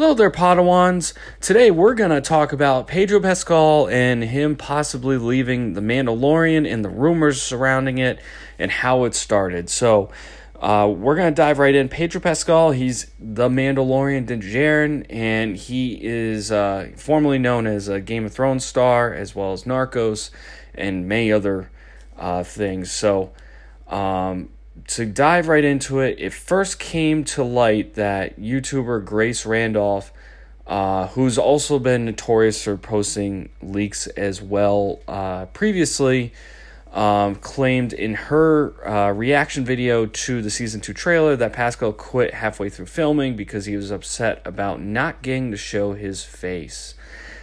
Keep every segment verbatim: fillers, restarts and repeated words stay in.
Hello there, Padawans. Today we're going to talk about Pedro Pascal and him possibly leaving The Mandalorian and the rumors surrounding it and how it started. So uh, we're going to dive right in. Pedro Pascal, he's the Mandalorian Din Djarin, and he is uh, formerly known as a Game of Thrones star, as well as Narcos and many other uh, things. So um to dive right into it, it first came to light that YouTuber Grace Randolph, uh, who's also been notorious for posting leaks as well uh, previously, um, claimed in her uh, reaction video to the Season two trailer that Pascal quit halfway through filming because he was upset about not getting to show his face.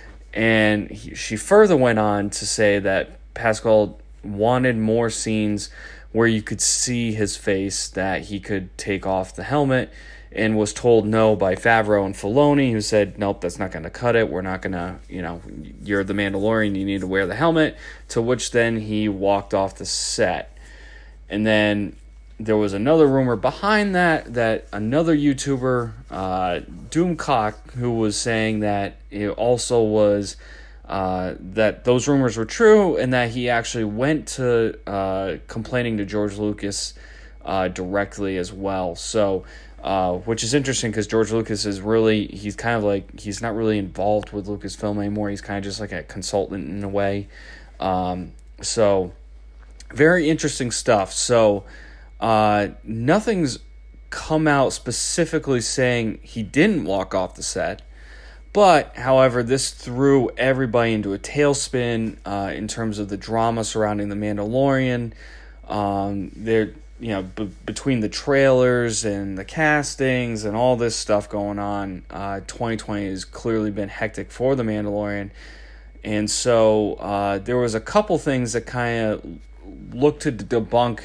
And he, she further went on to say that Pascal wanted more scenes where you could see his face, that he could take off the helmet, and was told no by Favreau and Filoni, who said, nope, that's not going to cut it. We're not going to, you know, you're the Mandalorian, you need to wear the helmet, to which then he walked off the set. And then there was another rumor behind that, that another YouTuber, uh, Doomcock, who was saying that it also was Uh, that those rumors were true, and that he actually went to uh, complaining to George Lucas uh, directly as well. So, uh, which is interesting because George Lucas is really, he's kind of like, he's not really involved with Lucasfilm anymore. He's kind of just like a consultant in a way. Um, so, very interesting stuff. So, uh, nothing's come out specifically saying he didn't walk off the set. But, however, this threw everybody into a tailspin uh, in terms of the drama surrounding The Mandalorian. Um, there, you know, b- between the trailers and the castings and all this stuff going on, uh, twenty twenty has clearly been hectic for The Mandalorian. And so uh, there was a couple things that kind of looked to debunk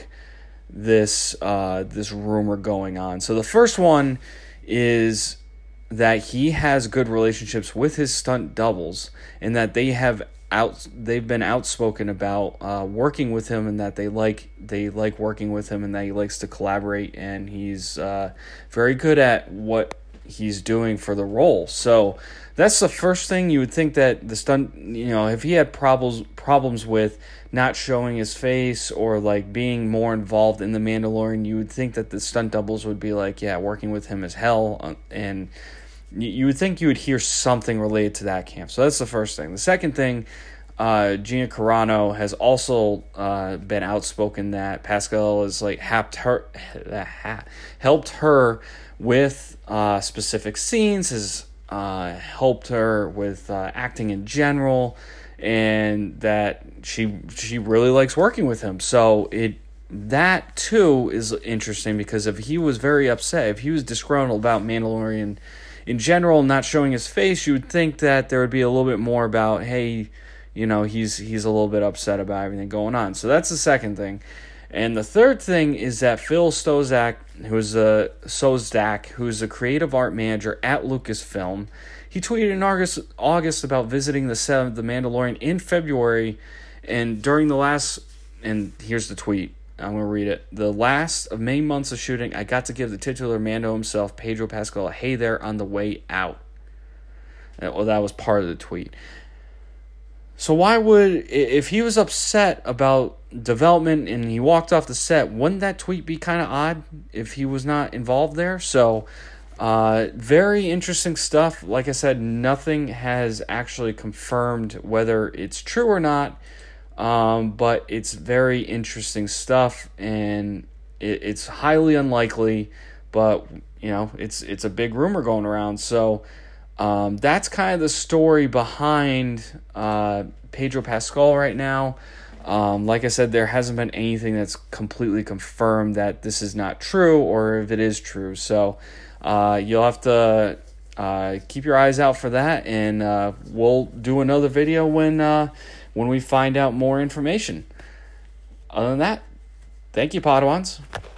this uh, this rumor going on. So the first one is that he has good relationships with his stunt doubles, and that they have out they've been outspoken about uh, working with him, and that they like they like working with him, and that he likes to collaborate, and he's uh, very good at what he's doing for the role. So that's the first thing. You would think that the stunt, you know, if he had problems problems with not showing his face or like being more involved in The Mandalorian, you would think that the stunt doubles would be like, yeah, working with him is hell, and you would think you would hear something related to that camp. So that's the first thing. The second thing, uh, Gina Carano has also uh, been outspoken that Pascal has like helped her, helped her with uh, specific scenes, has uh, helped her with uh, acting in general, and that she she really likes working with him. So it that too is interesting, because if he was very upset, if he was disgruntled about Mandalorian in general, not showing his face, you would think that there would be a little bit more about, hey, you know, he's he's a little bit upset about everything going on. So that's the second thing. And the third thing is that Phil Szostak, who's a Szostak, who's a creative art manager at Lucasfilm, he tweeted in August, August about visiting the set of The Mandalorian in February, and during the last, and here's the tweet, I'm going to read it. The last of many months of shooting, I got to give the titular Mando himself, Pedro Pascal, a hey there on the way out. Well, that was part of the tweet. So why would, if he was upset about development and he walked off the set, wouldn't that tweet be kind of odd if he was not involved there? So, uh, very interesting stuff. Like I said, nothing has actually confirmed whether it's true or not. Um, but it's very interesting stuff, and it, it's highly unlikely, but, you know, it's it's a big rumor going around. So um, that's kind of the story behind uh, Pedro Pascal right now. Um, like I said, there hasn't been anything that's completely confirmed that this is not true, or if it is true. So uh, you'll have to uh, keep your eyes out for that, and uh, we'll do another video when... Uh, when we find out more information. Other than that, thank you, Padawans.